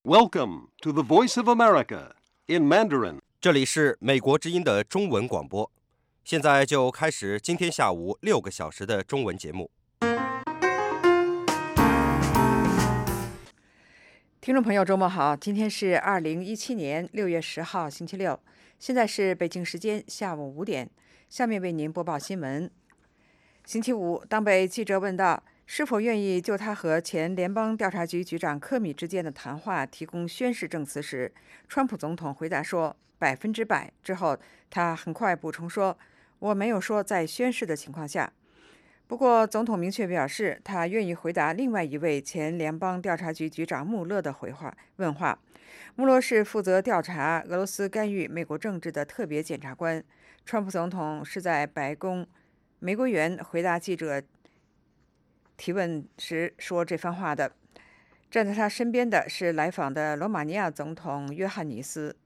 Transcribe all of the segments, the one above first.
Welcome to the Voice of America in Mandarin. 这里是美国之音的中文广播，现在就开始今天下午6个小时的中文节目。 听众朋友，周末好！今天是2017年6月10号，星期六，现在是北京时间下午5点。下面为您播报新闻。星期五，当被记者问到是否愿意就他和前联邦调查局局长科米之间的谈话提供宣誓证词时，川普总统回答说100%。之后，他很快补充说：“我没有说在宣誓的情况下。”不过，总统明确表示，他愿意回答另外一位前联邦调查局局长穆勒的问话。穆勒是负责调查俄罗斯干预美国政治的特别检察官。川普总统是在白宫玫瑰园回答记者提问时说这番话的。站在他身边的是来访的罗马尼亚总统约翰尼斯。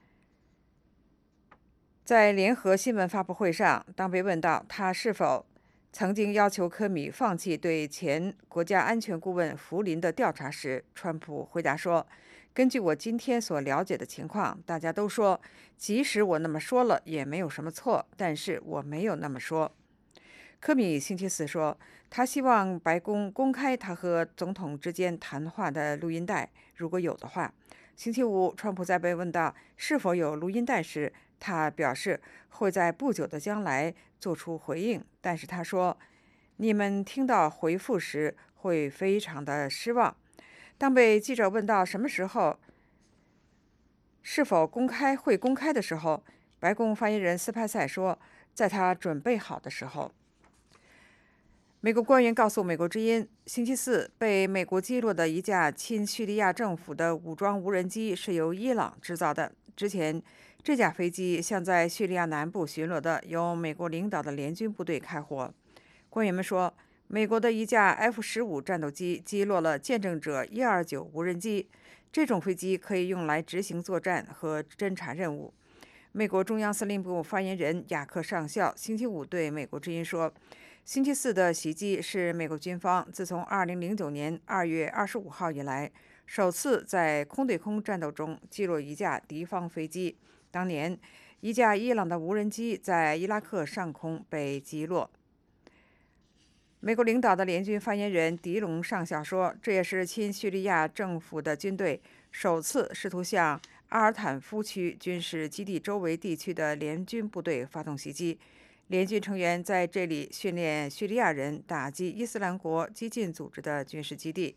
在联合新闻发布会上，当被问到他是否曾经要求科米放弃对前国家安全顾问福林的调查时，川普回答说：“根据我今天所了解的情况，大家都说，即使我那么说了也没有什么错，但是我没有那么说。”科米星期四说，他希望白宫公开他和总统之间谈话的录音带，如果有的话。星期五，川普在被问到是否有录音带时，他表示会在不久的将来做出回应，但是他说：“你们听到回复时会非常的失望。”当被记者问到什么时候是否会公开的时候，白宫发言人斯派塞说：“在他准备好的时候。”美国官员告诉美国之音，星期四被美国击落的一架亲叙利亚政府的武装无人机是由伊朗制造的。之前，这架飞机向在叙利亚南部巡逻的由美国领导的联军部队开火。官员们说，美国的一架 F-15战斗机击落了见证者129无人机。这种飞机可以用来执行作战和侦察任务。美国中央司令部发言人雅克上校星期五对美国之音说，星期四的袭击是美国军方自从2009年2月25号以来首次在空对空战斗中击落一架敌方飞机。当年，一架伊朗的无人机在伊拉克上空被击落。美国领导的联军发言人迪龙上校说，这也是亲叙利亚政府的军队首次试图向阿尔坦夫区军事基地周围地区的联军部队发动袭击。联军成员在这里训练叙利亚人打击伊斯兰国激进组织的军事基地。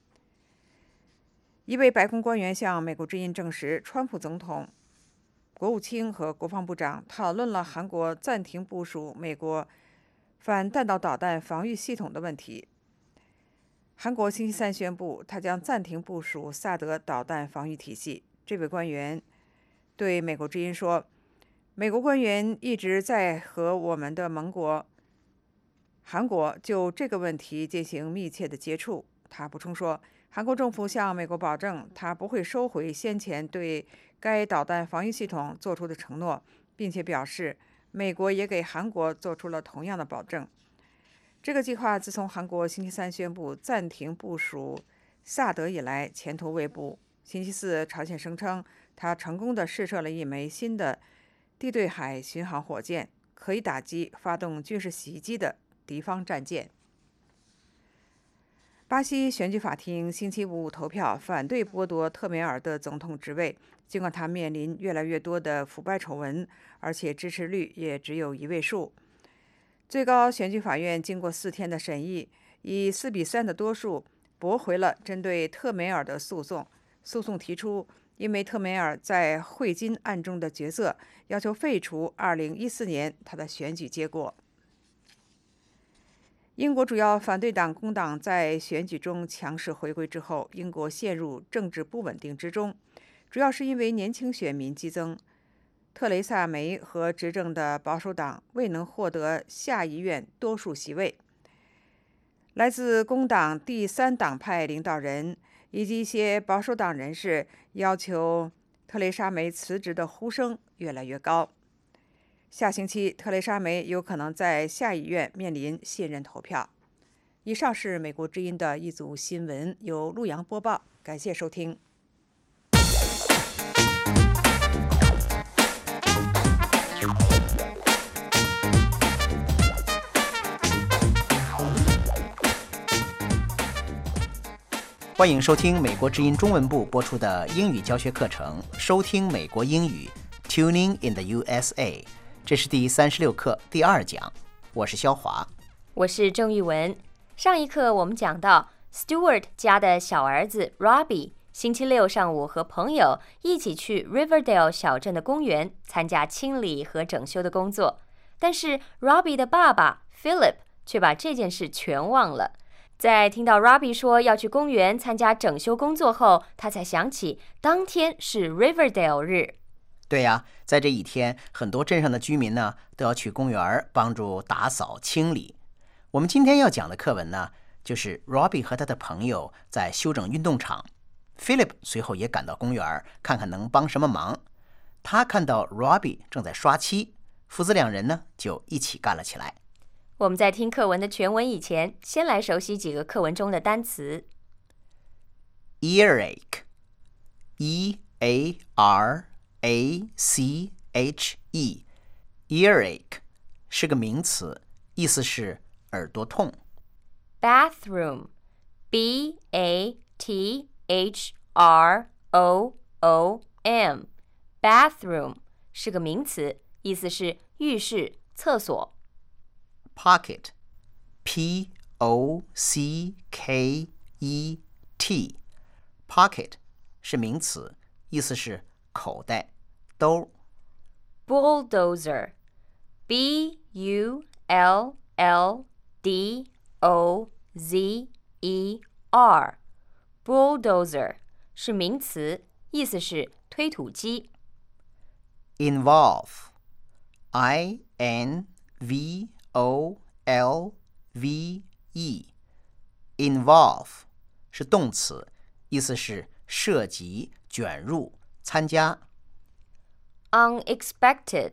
一位白宫官员向美国之音证实，川普总统、国务卿和国防部长讨论了韩国暂停部署美国反弹道导弹防御系统的问题。韩国星期三宣布，他将暂停部署萨德导弹防御体系。这位官员对美国之音说，美国官员一直在和我们的盟国韩国就这个问题进行密切的接触。他补充说，韩国政府向美国保证，他不会收回先前对该导弹防御系统做出的承诺，并且表示美国也给韩国做出了同样的保证。这个计划自从韩国星期三宣布暂停部署萨德以来前途未卜。星期四，朝鲜声称他成功地试射了一枚新的地对海巡航火箭，可以打击发动军事袭击的敌方战舰。巴西选举法庭星期五投票反对剥夺特梅尔的总统职位，尽管他面临越来越多的腐败丑闻，而且支持率也只有1位数。最高选举法院经过4天的审议，以4-3的多数驳回了针对特梅尔的诉讼。诉讼提出，因为特梅尔在汇金案中的角色，要求废除2014年他的选举结果。英国主要反对党工党在选举中强势回归之后，英国陷入政治不稳定之中，主要是因为年轻选民激增。特蕾莎梅和执政的保守党未能获得下议院多数席位。来自工党第3党派领导人以及一些保守党人士要求特蕾莎梅辞职的呼声越来越高。下星期，特蕾莎梅有可能在下议院面临信任投票。以上是美国之音的一组新闻，由陆洋播报，感谢收听。 欢迎收听美国之音中文部播出的英语教学课程，收听美国英语 Tuning in the USA。 这是第36课第2讲，我是肖华， 我是郑玉文。上一课我们讲到 Stuart 家的小儿子 Robbie 星期六上午和朋友一起去 Riverdale 小镇的公园参加清理和整修的工作，但是 Robbie 的爸爸 Philip 却把这件事全忘了。在听到 Robbie 说要去公园参加整修工作后，他才想起当天是 Riverdale 日。 对呀，在这一天，很多镇上的居民呢都要去公园帮助打扫清理。我们今天要讲的课文呢，就是 Robbie 和他的朋友在修整运动场。Philip 随后也赶到公园，看看能帮什么忙。他看到 Robbie 正在刷漆，父子两人呢就一起干了起来。 我们在听课文的全文以前，先来熟悉几个课文中的单词。 Earache E-A-R-A-C-H-E Earache 是个名词，意思是耳朵痛。 Bathroom B-A-T-H-R-O-O-M Bathroom 是个名词，意思是浴室、厕所。 Pocket P-O-C-K-E-T Pocket 是名词，意思是口袋、兜。 Bulldozer B-U-L-L-D-O-Z-E-R Bulldozer 是名词，意思是推土机。 Involve I-N-V-O-L-V-E Involve 是动词，意思是涉及、卷入、参加。 Unexpected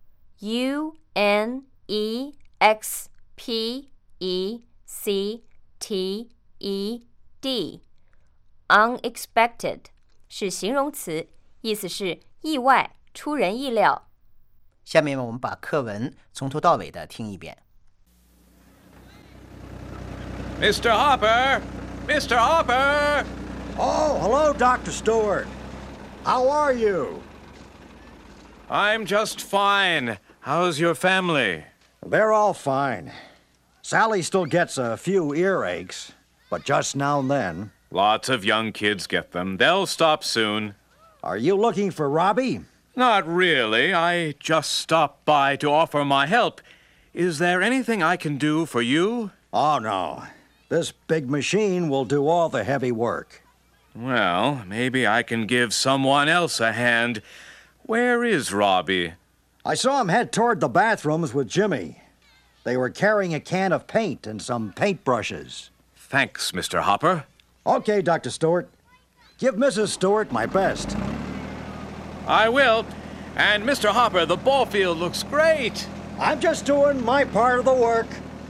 U-N-E-X-P-E-C-T-E-D Unexpected 是形容词，意思是意外、出人意料。 下面我们把课文从头到尾的听一遍。 Mr. Hopper! Mr. Hopper! Oh, hello, Dr. Stewart. How are you? I'm just fine. How's your family? They're all fine. Sally still gets a few earaches, but just now and then. Lots of young kids get them. They'll stop soon. Are you looking for Robbie? Not really. I just stopped by to offer my help. Is there anything I can do for you? Oh, no. This big machine will do all the heavy work. Well, maybe I can give someone else a hand. Where is Robbie? I saw him head toward the bathrooms with Jimmy. They were carrying a can of paint and some paintbrushes. Thanks, Mr. Hopper. Okay, Dr. Stewart. Give Mrs. Stewart my best. I will. And Mr. Hopper, the ball field looks great. I'm just doing my part of the work.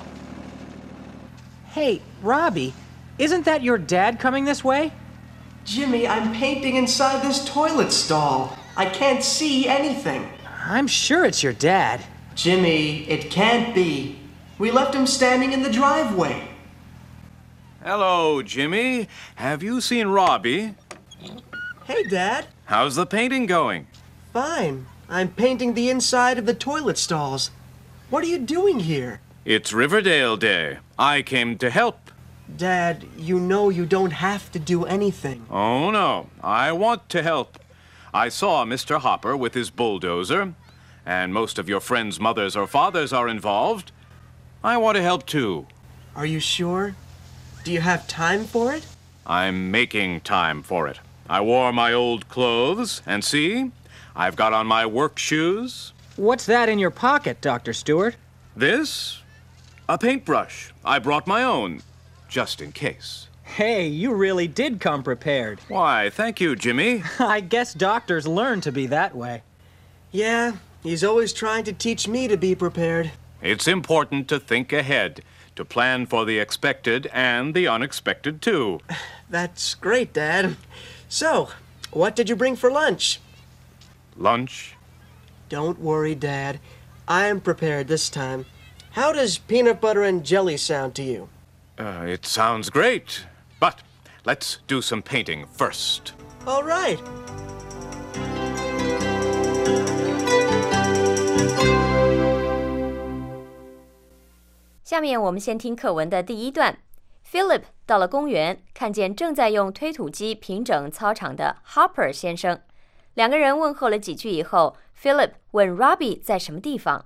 Hey, Robbie, isn't that your dad coming this way? Jimmy, I'm painting inside this toilet stall. I can't see anything. I'm sure it's your dad. Jimmy, it can't be. We left him standing in the driveway. Hello, Jimmy. Have you seen Robbie? Hey, Dad. How's the painting going? Fine. I'm painting the inside of the toilet stalls. What are you doing here? It's Riverdale Day. I came to help. Dad, you know you don't have to do anything. Oh, no. I want to help. I saw Mr. Hopper with his bulldozer, and most of your friends' mothers or fathers are involved. I want to help, too. Are you sure? Do you have time for it? I'm making time for it. I wore my old clothes, and see, I've got on my work shoes. What's that in your pocket, Dr. Stewart? This? A paintbrush. I brought my own, just in case. Hey, you really did come prepared. Why, thank you, Jimmy. I guess doctors learn to be that way. Yeah, he's always trying to teach me to be prepared. It's important to think ahead, to plan for the expected and the unexpected, too. That's great, Dad. So, what did you bring for lunch? Lunch? Don't worry, Dad. I'm prepared this time. How does peanut butter and jelly sound to you? It sounds great, but let's do some painting first. All right. 下面我们先听课文的第一段。Philip 到了公园，看见正在用推土机平整操场的 Hopper 先生。两个人问候了几句以后 ，Philip 问 Robbie 在什么地方。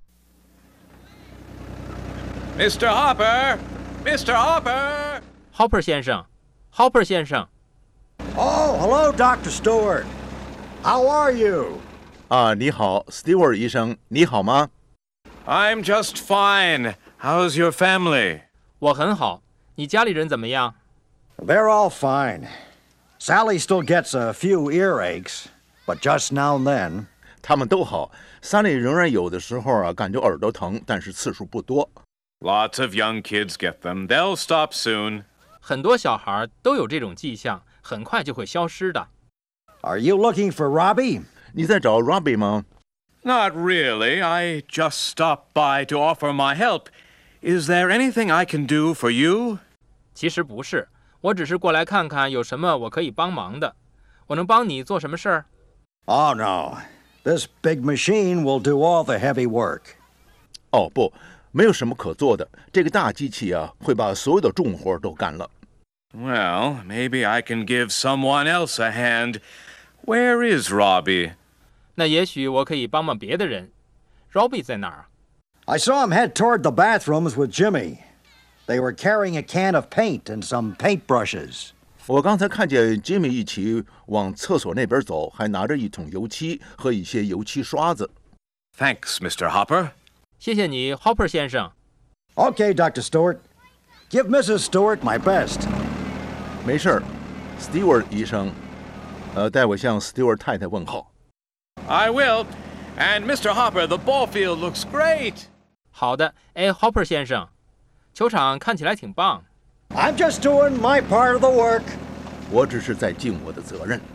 Mr. Hopper! Mr. Hopper! Hopper 先生 ，Hopper 先生。 Oh, hello, Dr. Stewart. How are you? 你好 ，Stewart 医生，你好吗？ I'm just fine. How's your family? 我很好，你家里人怎么样？ They're all fine. Sally still gets a few earaches, but just now and then. 他们都好。Sally 仍然有的时候感觉耳朵疼，但是次数不多。 Lots of young kids get them. They'll stop soon. 很多小孩都有这种迹象，很快就会消失的。 Are you looking for Robbie? 你在找 Robbie 吗？ Not really. I just stopped by to offer my help. Is there anything I can do for you? 其实不是，我只是过来看看有什么我可以帮忙的。我能帮你做什么事儿？ Oh, no. This big machine will do all the heavy work. 哦，不，没有什么可做的。这个大机器会把所有的重活都干了。 Well, maybe I can give someone else a hand. Where is Robbie? 那也许我可以帮帮别的人。Robbie 在哪儿？ I saw him head toward the bathrooms with Jimmy. They were carrying a can of paint and some paintbrushes. 我刚才看见 Jimmy 一起往厕所那边走，还拿着一桶油漆和一些油漆刷子。 Thanks, Mr. Hopper. 谢谢你 ，Hopper 先生。 Okay, Dr. Stewart. Give Mrs. Stewart my best. 没事儿 ，Stewart 医生，代我向 Stewart 太太问好。 I will. And Mr. Hopper, the ball field looks great. 好的，Hopper 先生，球场看起来挺棒。 I'm just doing my part of the work. 我只是在尽我的责任。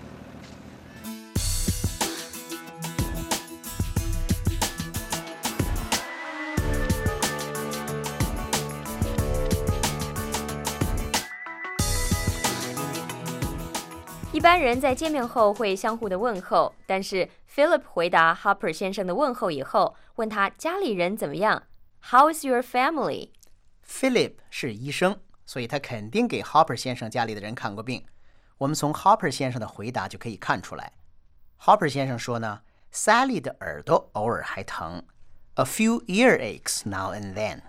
一般人在见面后会相互的问候，但是 Philip 回答 Hopper 先生的问候以后，问他家里人怎么样 ？How's your family? Philip 是医生，所以他肯定给 Hopper 先生家里的人看过病。我们从 Hopper 先生的回答就可以看出来。Hopper 先生说呢 ，Sally 的耳朵偶尔还疼 ，a few earaches now and then.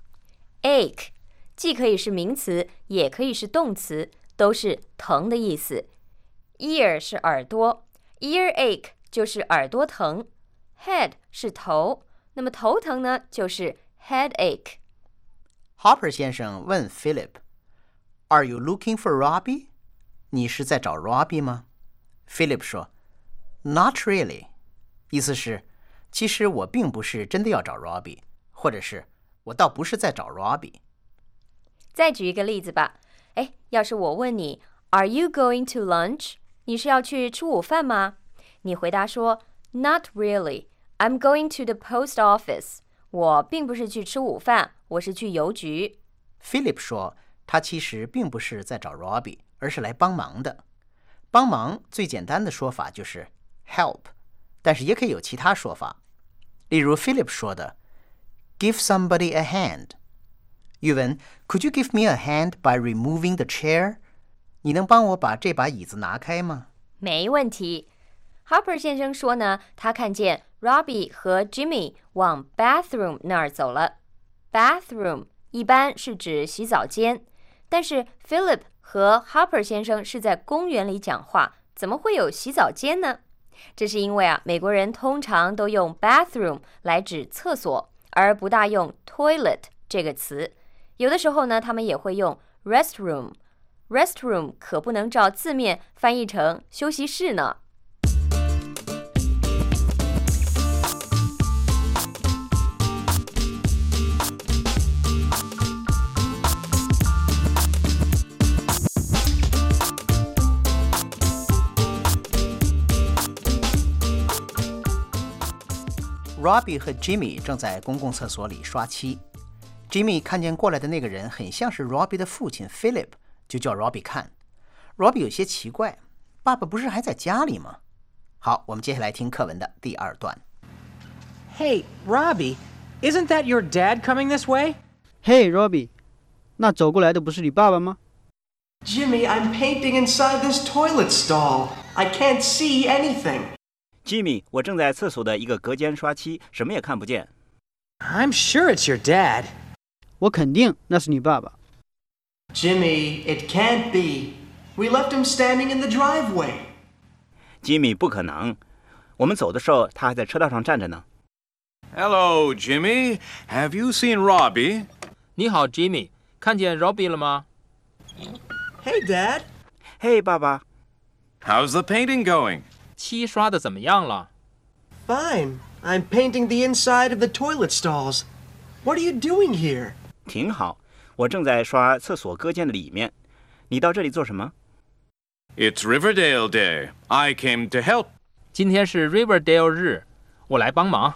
Ache 既可以是名词，也可以是动词，都是疼的意思。Ear 是耳朵 ，earache 就是耳朵疼 ，head 是头，那么头疼呢就是 headache。 Hopper 先生问 Philip，Are you looking for Robbie？ 你是在找 Robbie 吗 ？Philip 说 ，Not really， 意思是，其实我并不是真的要找 Robbie， 或者是我倒不是在找 Robbie。 再举一个例子吧，要是我问你 ，Are you going to lunch？ 你是要去吃午饭吗？你回答说 Not really, I'm going to the post office。我并不是去吃午饭，我是去邮局。 Philip 说，他其实并不是在找 Robbie， 而是来帮忙的。帮忙最简单的说法就是 help， 但是也可以有其他说法。例如 Philip 说的 Give somebody a hand。语文 Could you give me a hand by removing the chair？ 你能帮我把这把椅子拿开吗？ 没问题。Hopper 先生说呢，他看见 Robbie 和 Jimmy 往 bathroom 那儿走了。Bathroom 一般是指洗澡间，但是 Philip 和 Hopper 先生是在公园里讲话，怎么会有洗澡间呢？这是因为美国人通常都用 bathroom 来指厕所，而不大用 toilet 这个词。有的时候呢，他们也会用 restroom。restroom 可不能照字面翻译成休息室呢。 Robbie 和 Jimmy 正在公共厕所里刷漆。Jimmy 看见过来的那个人很像是 Robbie 的父亲 Philip， 就叫 Robbie 看， Robbie 有些奇怪，爸爸不是还在家里吗？好，我们接下来听课文的第二段。 Hey, Robbie, isn't that your dad coming this way? Hey, Robbie, 那走过来的不是你爸爸吗？ Jimmy, I'm painting inside this toilet stall. I can't see anything. Jimmy, 我正在厕所的一个隔间刷漆，什么也看不见。 I'm sure it's your dad. 我肯定那是你爸爸。 Jimmy, it can't be. We left him standing in the driveway. Jimmy, 不可能。我们走的时候，他还在车道上站着呢。 Hello, Jimmy. Have you seen Robbie? 你好 ，Jimmy， 看见 Robbie 了吗？ Hey, Dad. Hey, 爸爸。 How's the painting going? 漆刷的怎么样了？ Fine. I'm painting the inside of the toilet stalls. What are you doing here? 挺好，我正在刷厕所隔间的里面。你到这里做什么？ It's Riverdale Day. I came to help. 今天是 Riverdale 日，我来帮忙。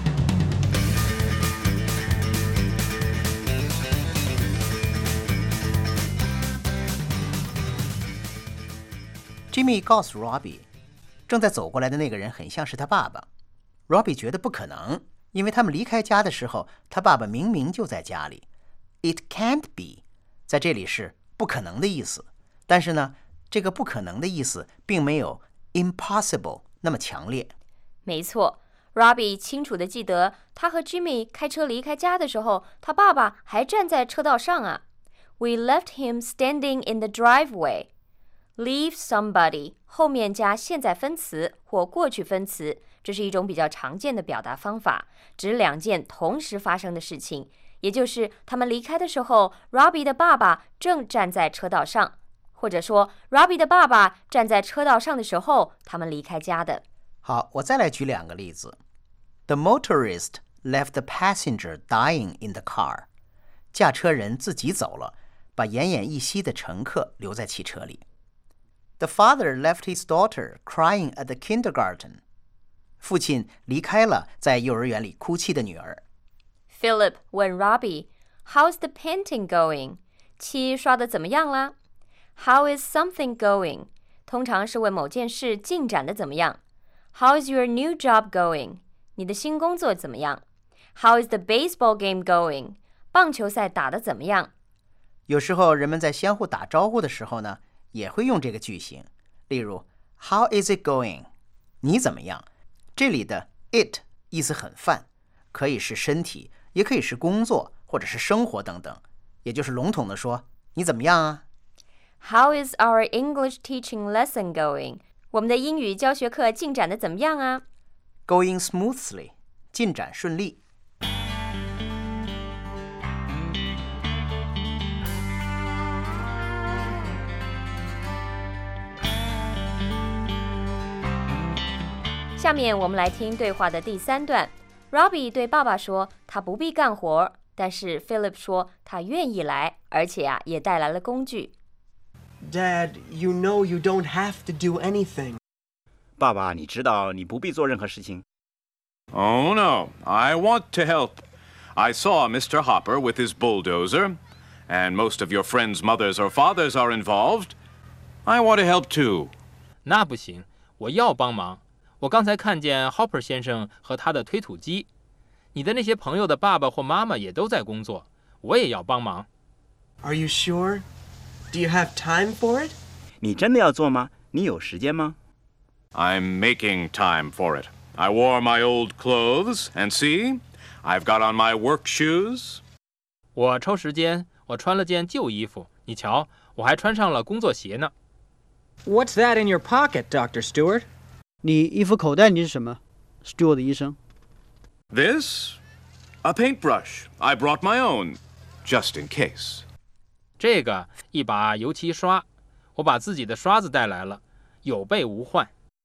Jimmy 告诉 Robbie， 正在走过来的那个人很像是他爸爸。Robbie 觉得不可能，因为他们离开家的时候，他爸爸明明就在家里。It can't be， 在这里是不可能的意思，但是呢，这个不可能的意思并没有 impossible 那么强烈。 没错 ，Robbie 清楚地记得，他和 Jimmy 开车离开家的时候，他爸爸还站在车道上啊。We left him standing in the driveway.Leave somebody 后面加现在分词或过去分词，这是一种比较常见的表达方法，指两件同时发生的事情，也就是他们离开的时候 Robbie 的爸爸正站在车道上，或者说 Robbie 的爸爸站在车道上的时候他们离开家的。 好，我再来举两个例子。The motorist left the passenger dying in the car. 驾车人自己走了，把奄奄一息的乘客留在汽车里。The father left his daughter crying at the kindergarten. 父亲离开了在幼儿园里哭泣的女儿。 Philip 问 Robbie, How's the painting going? 漆刷得怎么样啦？ How is something going? 通常是问某件事进展得怎么样。How is your new job going? 你的新工作怎么样？ How is the baseball game going? 棒球赛打得怎么样？ 有时候人们在相互打招呼的时候呢，也会用这个句型。例如 How is it going? 你怎么样？这里的 it 意思很泛，可以是身体，也可以是工作或者是生活等等，也就是笼统的说你怎么样啊？ How is our English teaching lesson going? 我们的英语教学课进展得怎么样啊？ Going smoothly 进展顺利。 下面我们来听对话的第三段。Robbie 对爸爸说他不必干活，但是 Philip 说他愿意来，而且也带来了工具。 Dad, you know you don't have to do anything. 爸爸，你知道你不必做任何事情。 Oh, no. I want to help. I saw Mr. Hopper with his bulldozer, and most of your friends' mothers or fathers are involved. I want to help too. 那不行，我要帮忙。我刚才看见 Hopper 先生和他的推土机，你的那些朋友的爸爸或妈妈也都在工作，我也要帮忙。 Are you sure? Do you have time for it? 你真的要做吗？你有时间吗？ I'm making time for it. I wore my old clothes, and see, I've got on my work shoes. 我抽时间，我穿了件旧衣服，你瞧，我还穿上了工作鞋呢。 What's that in your pocket, Dr. Stewart? 你衣服口袋里是什么 Stewart 医生？ This? A paintbrush. I brought my own, just in case. 这个一把油漆刷，我把自己的刷子带来了，有备无患。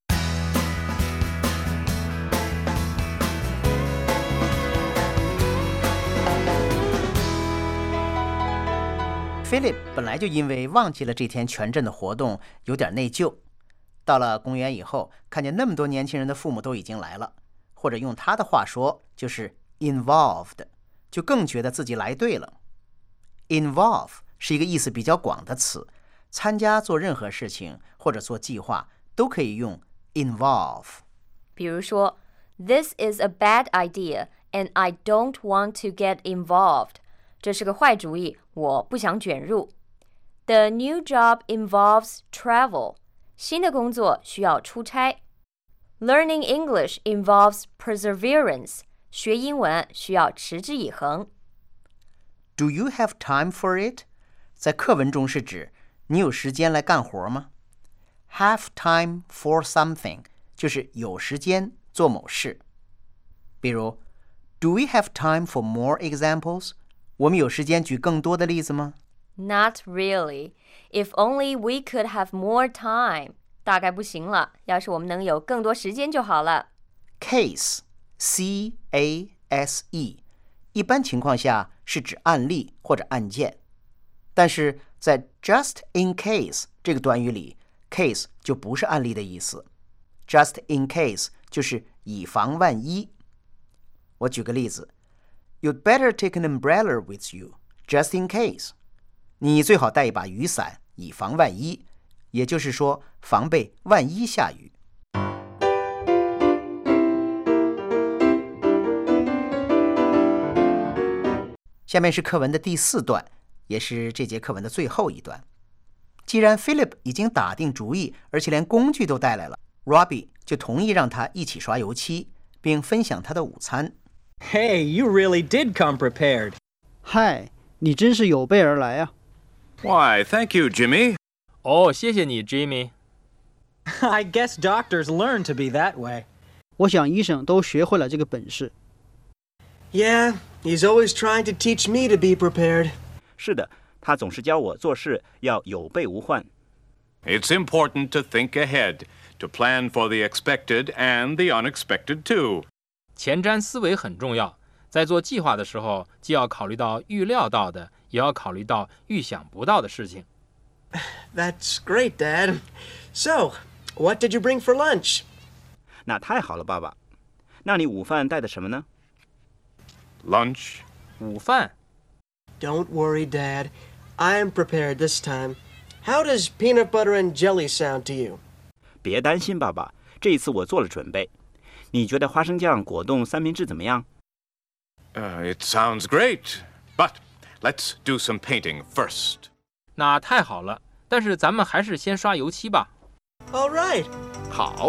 Philip 本来就因为忘记了这天全镇的活动，有点内疚。到了公园以后，看见那么多年轻人的父母都已经来了，或者用他的话说，就是 involved， 就更觉得自己来对了。Involve 是一个意思比较广的词， 参加做任何事情或者做计划都可以用 involve。 比如说 This is a bad idea and I don't want to get involved. 这是个坏主意，我不想卷入。The new job involves travel. 新的工作需要出差。Learning English involves perseverance. 学英文需要持之以恒。 Do you have time for it? 在课文中是指你有时间来干活吗？ Have time for something 就是有时间做某事。比如 Do we have time for more examples? 我们有时间举更多的例子吗？ Not really. If only we could have more time. 大概不行了，要是我们能有更多时间就好了。 Case, C-A-S-E 一般情况下是指案例或者案件，但是在 just in case 这个短语里 case 就不是案例的意思， just in case 就是以防万一。我举个例子， You'd better take an umbrella with you, just in case. 你最好带一把雨伞，以防万一，也就是说防备万一下雨。下面是课文的第4段，也是这节课文的最后一段。既然 Philip 已经打定主意，而且连工具都带来了， Robbie 就同意让他一起刷油漆，并分享他的午餐。 Hey, you really did come prepared. 嗨，你真是有备而来啊。 Why, thank you, Jimmy. 哦，谢谢你 Jimmy。 I guess doctors learn to be that way. 我想医生都学会了这个本事。 Yeah, he's always trying to teach me to be prepared. 是的，他总是教我做事要有备无患。 It's important to think ahead, to plan for the expected and the unexpected too. 前瞻思维很重要，在做计划的时候，既要考虑到预料到的，也要考虑到预想不到的事情。 That's great, Dad. So, what did you bring for lunch? 那太好了，爸爸。那你午饭带的什么呢？ Lunch? 午饭。 Don't worry, Dad. I'm prepared this time. How does peanut butter and jelly sound to you? 别担心，爸爸，这一次我做了准备。你觉得花生酱果冻三明治怎么样？ It sounds great. But let's do some painting first. 那太好了，但是咱们还是先刷油漆吧。 All right. 好。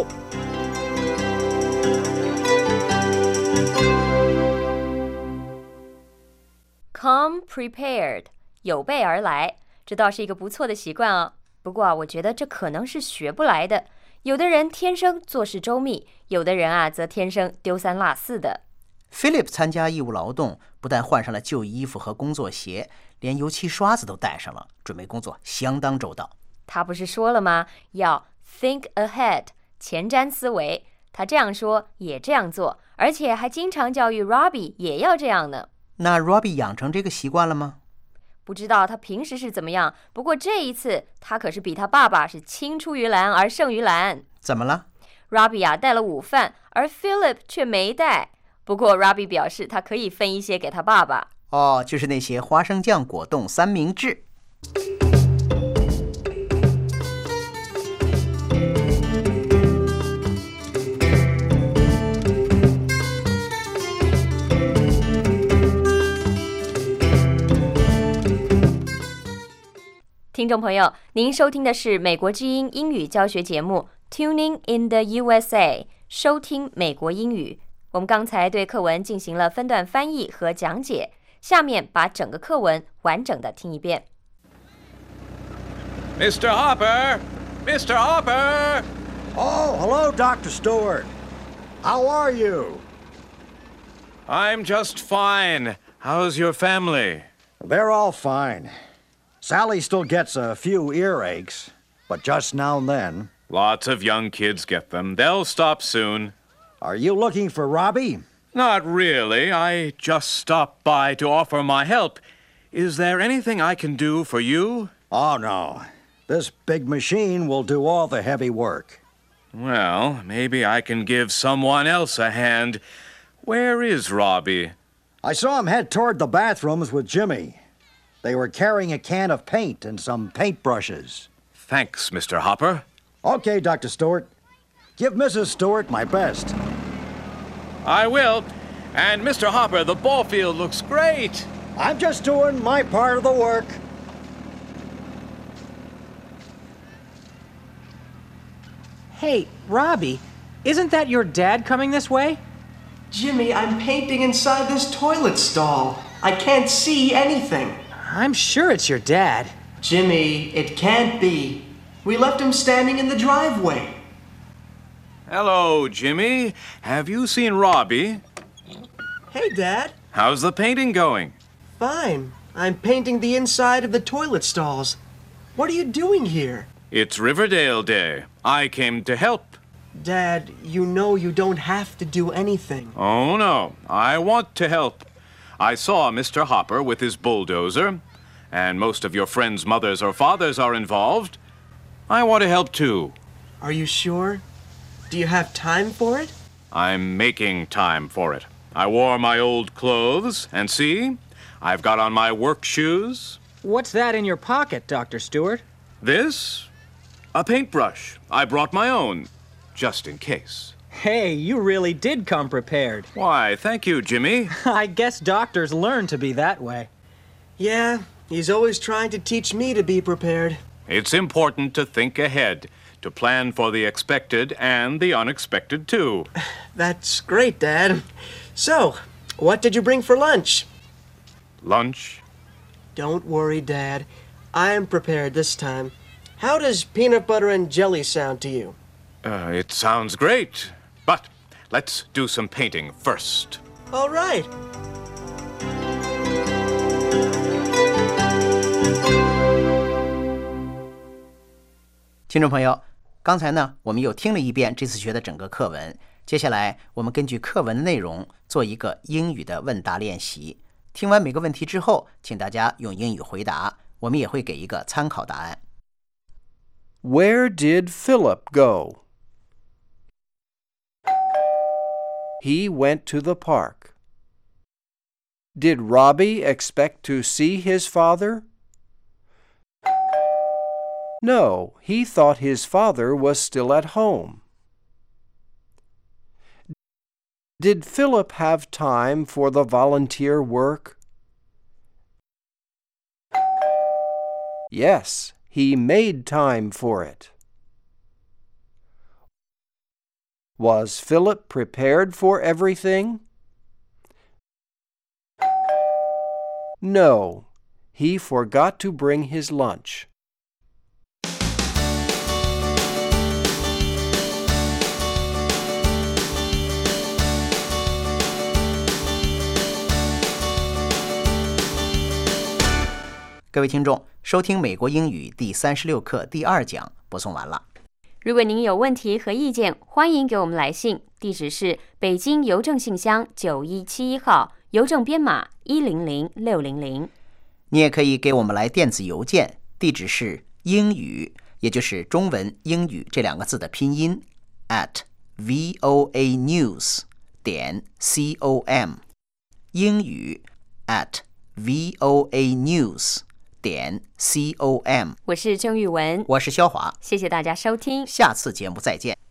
Come prepared. 有备而来，这倒是一个不错的习惯哦。不过我觉得这可能是学不来的。有的人天生做事周密，有的人则天生丢三落四的。 Philip 参加义务劳动，不但换上了旧衣服和工作鞋，连油漆刷子都带上了，准备工作相当周到。 他不是说了吗？要 think ahead， 前瞻思维。他这样说，也这样做，而且还经常教育 Robbie 也要这样呢。 那 Robbie 养成这个习惯了吗？ 不知道他平时是怎么样，不过这一次他可是比他爸爸是青出于蓝而胜于蓝。 怎么了？ Robbie 带了午饭，而 Philip 却没带。不过 Robbie 表示他可以分一些给他爸爸。 哦，就是那些花生酱果冻三明治。 听众朋友，您收听的是美国之音英语教学节目 Tuning in the USA， 收听美国英语。我们刚才对课文进行了分段翻译和讲解，下面把整个课文完整的听一遍。 Mr. Hopper! Mr. Hopper! Oh, hello, Dr. Stewart. How are you? I'm just fine. How's your family? They're all fine. Sally still gets a few earaches, but just now and then. Lots of young kids get them. They'll stop soon. Are you looking for Robbie? Not really. I just stopped by to offer my help. Is there anything I can do for you? Oh, no. This big machine will do all the heavy work. Well, maybe I can give someone else a hand. Where is Robbie? I saw him head toward the bathrooms with Jimmy. They were carrying a can of paint and some paintbrushes. Thanks, Mr. Hopper. Okay, Dr. Stewart. Give Mrs. Stewart my best. I will. And Mr. Hopper, the ball field looks great. I'm just doing my part of the work. Hey, Robbie, isn't that your dad coming this way? Jimmy, I'm painting inside this toilet stall. I can't see anything. I'm sure it's your dad. Jimmy, it can't be. We left him standing in the driveway. Hello, Jimmy. Have you seen Robbie? Hey, Dad. How's the painting going? Fine. I'm painting the inside of the toilet stalls. What are you doing here? It's Riverdale Day. I came to help. Dad, you know you don't have to do anything. Oh, no. I want to help. I saw Mr. Hopper with his bulldozer, and most of your friends' mothers or fathers are involved. I want to help, too. Are you sure? Do you have time for it? I'm making time for it. I wore my old clothes, and see, I've got on my work shoes. What's that in your pocket, Dr. Stewart? This? A paintbrush. I brought my own, just in case. Hey, you really did come prepared. Why, thank you, Jimmy. I guess doctors learn to be that way. Yeah, he's always trying to teach me to be prepared. It's important to think ahead, to plan for the expected and the unexpected, too. That's great, Dad. So, what did you bring for lunch? Lunch? Don't worry, Dad. I'm prepared this time. How does peanut butter and jelly sound to you? It sounds great. But let's do some painting first. All right. 听众朋友，刚才呢，我们又听了一遍这次学的整个课文。接下来，我们根据课文的内容做一个英语的问答练习。听完每个问题之后，请大家用英语回答，我们也会给一个参考答案。 Where did Philip go? He went to the park. Did Robbie expect to see his father? No, he thought his father was still at home. Did Philip have time for the volunteer work? Yes, he made time for it. Was Philip prepared for everything? No, he forgot to bring his lunch. 各位听众，收听美国英语第36课第2讲播送完了。 如果您有问题和意见，欢迎给我们来信，地址是北京邮政信箱9171号，邮政编码100600。 你也可以给我们来电子邮件，地址是英语，也就是中文英语这2个字的拼音 @voanews.com， 英语 @voanews.com。 我是郑玉文， 我是肖华， 谢谢大家收听， 下次节目再见。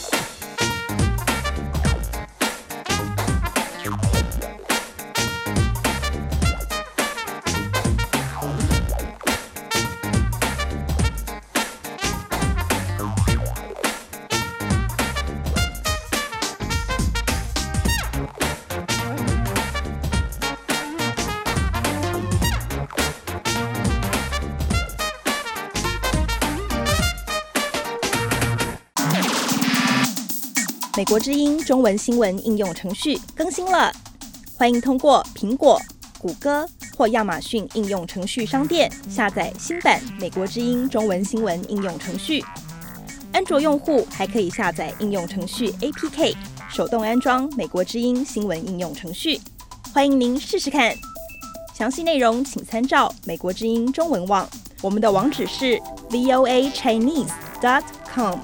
美国之音中文新闻应用程序更新了，欢迎通过苹果、谷歌或亚马逊应用程序商店下载新版美国之音中文新闻应用程序。安卓用户还可以下载应用程序 APK， 手动安装美国之音新闻应用程序。欢迎您试试看。详细内容请参照美国之音中文网，我们的网址是 voachinese.com。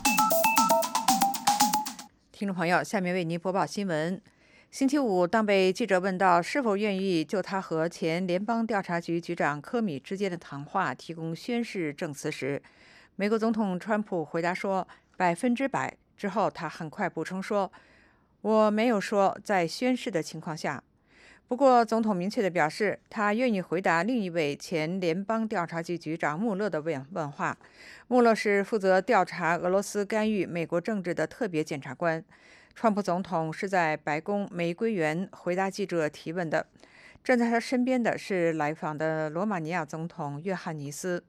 听众朋友，下面为您播报新闻。星期五，当被记者问到是否愿意就他和前联邦调查局局长科米之间的谈话提供宣誓证词时， 美国总统川普回答说100%，之后他很快补充说，我没有说在宣誓的情况下。不过总统明确地表示，他愿意回答另一位前联邦调查局局长穆勒的问话。穆勒是负责调查俄罗斯干预美国政治的特别检察官。川普总统是在白宫玫瑰园回答记者提问的。站在他身边的是来访的罗马尼亚总统约翰尼斯。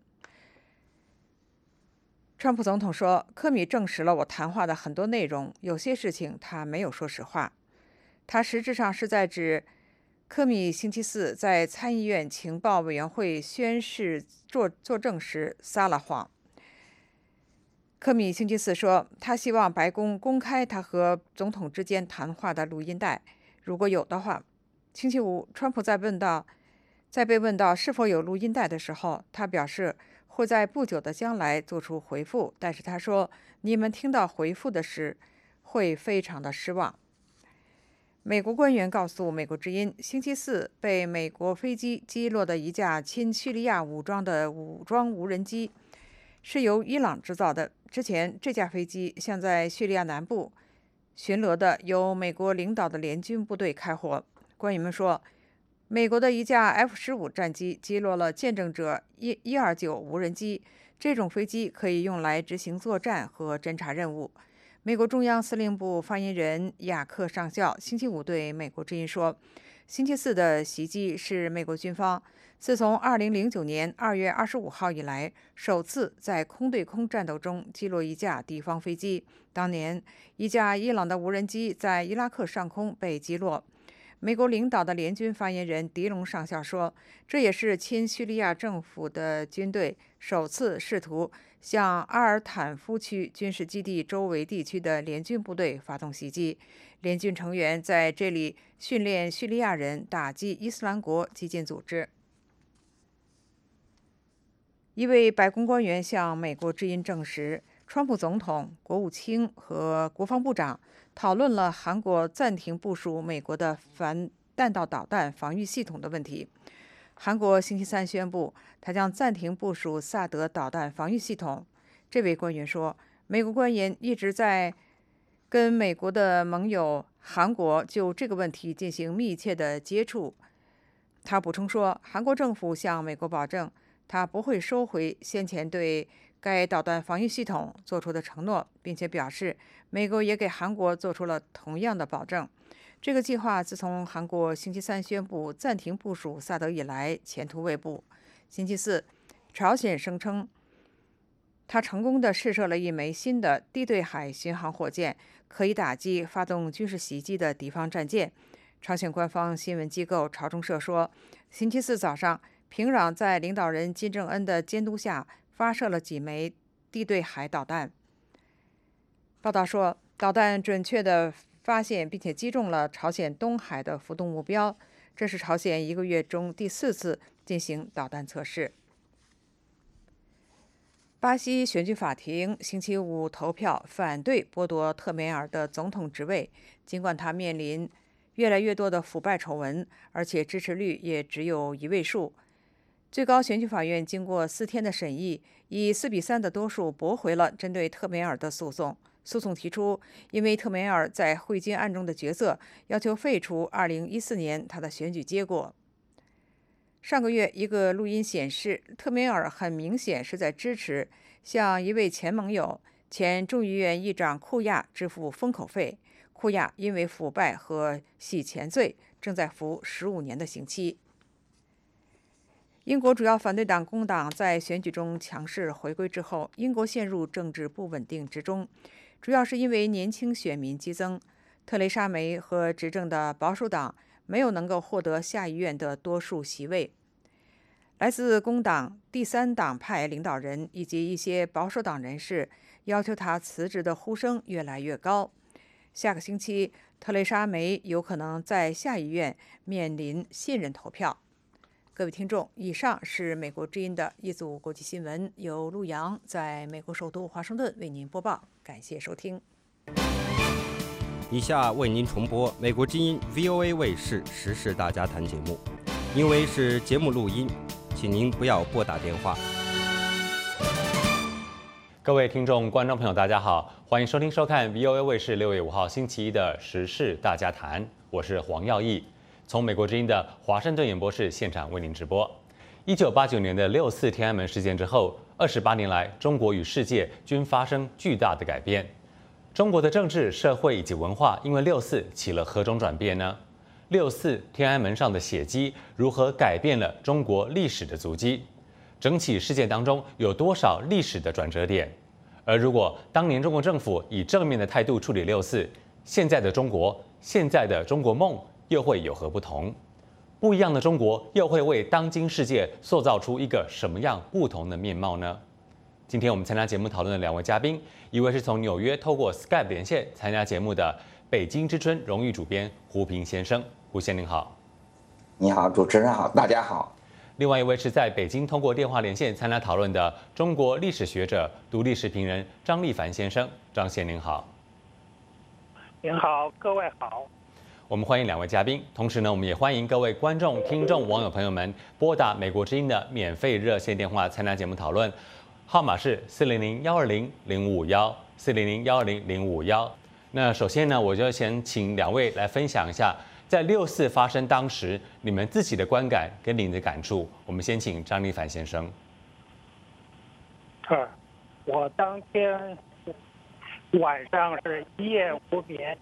川普总统说，科米证实了我谈话的很多内容，有些事情他没有说实话。他实质上是在指科米星期四在参议院情报委员会宣誓作证时撒了谎。科米星期四说，他希望白宫公开他和总统之间谈话的录音带，如果有的话。星期五，川普在被问到是否有录音带的时候，他表示会在不久的将来做出回复，但是他说，你们听到回复的时会非常的失望。美国官员告诉美国之音，星期四被美国飞机击落的一架亲叙利亚武装无人机是由伊朗制造的。之前这架飞机向在叙利亚南部巡逻的由美国领导的联军部队开火。官员们说，美国的一架 F-15战机击落了见证者129无人机，这种飞机可以用来执行作战和侦察任务。美国中央司令部发言人雅克上校星期五对美国之音说，星期四的袭击是美国军方自从2009年2月25号以来首次在空对空战斗中击落一架敌方飞机。当年，一架伊朗的无人机在伊拉克上空被击落。美国领导的联军发言人迪龙上校说，这也是亲叙利亚政府的军队首次试图向阿尔坦夫区军事基地周围地区的联军部队发动袭击。联军成员在这里训练叙利亚人打击伊斯兰国激进组织。一位白宫官员向美国之音证实，川普总统、国务卿和国防部长讨论了韩国暂停部署美国的反弹道导弹防御系统的问题。韩国星期三宣布，他将暂停部署萨德导弹防御系统。这位官员说，美国官员一直在跟美国的盟友韩国就这个问题进行密切的接触。他补充说，韩国政府向美国保证，他不会收回先前对该导弹防御系统做出的承诺，并且表示美国也给韩国做出了同样的保证。这个计划自从韩国星期三宣布暂停部署萨德以来前途未卜。星期四，朝鲜声称他成功地试射了一枚新的地对海巡航火箭，可以打击发动军事袭击的敌方战舰。朝鲜官方新闻机构朝中社说，星期四早上，平壤在领导人金正恩的监督下发射了几枚地对海导弹。报道说，导弹准确地发现并且击中了朝鲜东海的浮动目标，这是朝鲜1个月中第4次进行导弹测试。巴西选举法庭星期五投票反对剥夺特梅尔的总统职位，尽管他面临越来越多的腐败丑闻，而且支持率也只有1位数。最高选举法院经过4天的审议，以4-3的多数驳回了针对特梅尔的诉讼。诉讼提出，因为特梅尔在汇金案中的角色，要求废除2014年他的选举结果。上个月，一个录音显示，特梅尔很明显是在支持向一位前盟友、前众议院议长库亚支付封口费。库亚因为腐败和洗钱罪，正在服15年的刑期。英国主要反对党工党在选举中强势回归之后，英国陷入政治不稳定之中，主要是因为年轻选民激增。特蕾莎梅和执政的保守党没有能够获得下议院的多数席位。来自工党第3党派领导人以及一些保守党人士要求他辞职的呼声越来越高。下个星期，特蕾莎梅有可能在下议院面临信任投票。各位听众，以上是美国之音的一组国际新闻，由陆洋在美国首都华盛顿为您播报。感谢收听。 以下为您重播美国之音 VOA 卫视时事大家谈节目，因为是节目录音，请您不要拨打电话。 各位听众、观众朋友，大家好，欢迎收听收看 VOA 卫视6月5号星期一的时事大家谈，我是黄耀义，从美国之音的华盛顿演播室现场为您直播。1989年的6·4天安门事件之后，28年来，中国与世界均发生巨大的改变。中国的政治、社会以及文化因为6·4起了何种转变呢？6·4天安门上的血迹如何改变了中国历史的足迹？整起事件当中有多少历史的转折点？而如果当年中国政府以正面的态度处理6·4，现在的中国，现在的中国梦又会有何不同？不一样的中国又会为当今世界塑造出一个什么样不同的面貌呢？今天我们参加节目讨论的两位嘉宾，一位是从纽约透过 Skype 连线参加节目的北京之春荣誉主编胡平先生，胡先您好。 你好，主持人好，大家好。 另外一位是在北京通过电话连线参加讨论的中国历史学者、独立时评人张立凡先生，张先您好。 您好，各位好。 我们欢迎两位嘉宾，同时呢，我们也欢迎各位观众、听众、网友朋友们拨打美国之音的免费热线电话参加节目讨论，号码是400-120-0551，400-120-0551。那首先呢，我就先请两位来分享一下，在6·4发生当时，你们自己的观感跟您的感触。我们先请张立凡先生。 我当天晚上是一夜无眠。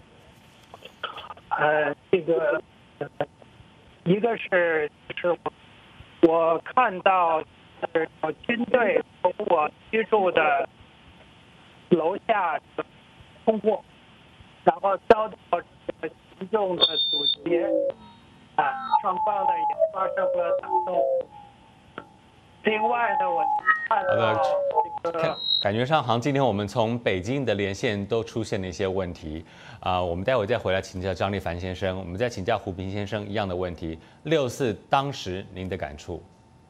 一个是我看到是有军队从我居住的楼下通过，然后遭到群众的阻截，双方呢也发生了打斗。另外呢，我看到这个。 感觉上好像今天我们从北京的连线都出现了一些问题我们待会再回来请教张立凡先生，我们再请教胡平先生一样的问题。6·4当时您的感触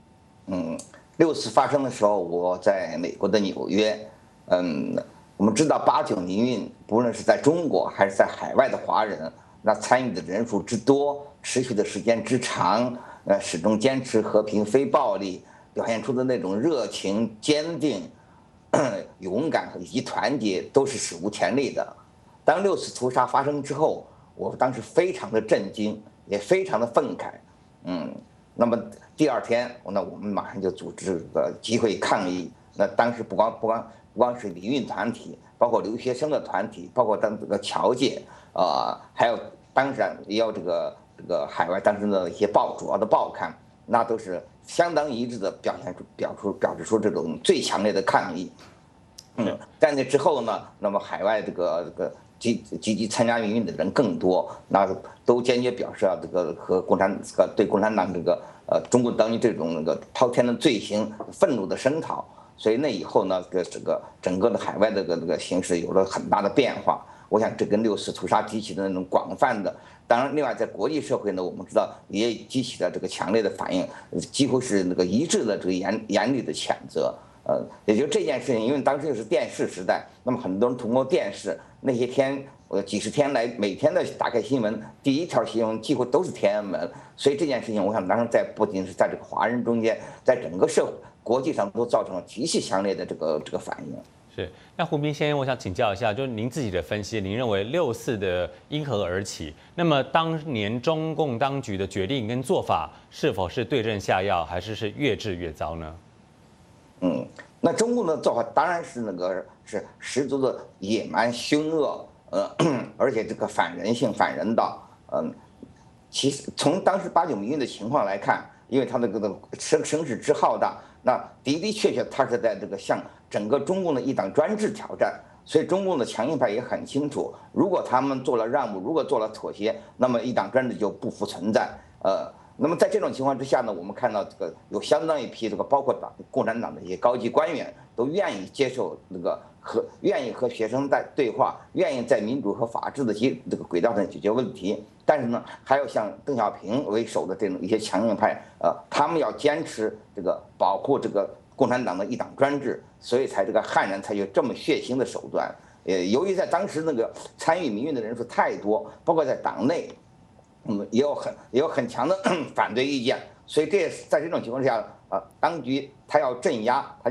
？6·4发生的时候，我在美国的纽约。我们知道8·9民运，不论是在中国还是在海外的华人，那参与的人数之多，持续的时间之长，始终坚持和平非暴力，表现出的那种热情、坚定、勇敢以及团结，都是史无前例的。当6·4屠杀发生之后，我当时非常的震惊，也非常的愤慨。那么第二天，那我们马上就组织集会抗议。那当时不光是民运团体，包括留学生的团体，包括这个侨界，还有当然也有这个海外当时的一些主要的报刊，那都是相当一致的表示出这种最强烈的抗议。在那之后呢，那么海外这个积极参加民运的人更多，那都坚决表示对共产党中国当局这种滔天的罪行愤怒的声讨。所以那以后呢，整个的海外这个形势有了很大的变化。我想这跟6·4屠杀激起的那种广泛的，当然另外在国际社会呢，我们知道也激起了这个强烈的反应，几乎是那个一致的这个严厉的谴责。也就这件事情，因为当时又是电视时代，那么很多人通过电视那些天几十天来，每天的打开新闻，第一条新闻几乎都是天安门。所以这件事情，我想当时不仅是在这个华人中间，在整个社会国际上都造成了极其强烈的这个反应。 是，那胡平先生，我想请教一下，就是您自己的分析，您认为6·4的因何而起？那么当年中共当局的决定跟做法，是否是对症下药，还是越治越糟呢？ 那中共的做法当然是是十足的野蛮凶恶，而且这个反人性、反人道。其实从当时8·9民运的情况来看，因为它的声势之浩大，那的确它是在向整个中共的一党专制挑战。所以中共的强硬派也很清楚，如果他们做了让步，如果做了妥协，那么一党专制就不复存在。那么在这种情况之下呢，我们看到有相当一批包括共产党的一些高级官员都愿意接受愿意和学生对话，愿意在民主和法治的轨道上解决问题。但是呢，还有像邓小平为首的这种一些强硬派，他们要坚持保护共产党的一党专制，所以才悍然采取这么血腥的手段。由于在当时参与民运的人数太多，包括在党内。也有很强的反对意见，所以在这种情况下，当局他要镇压，他就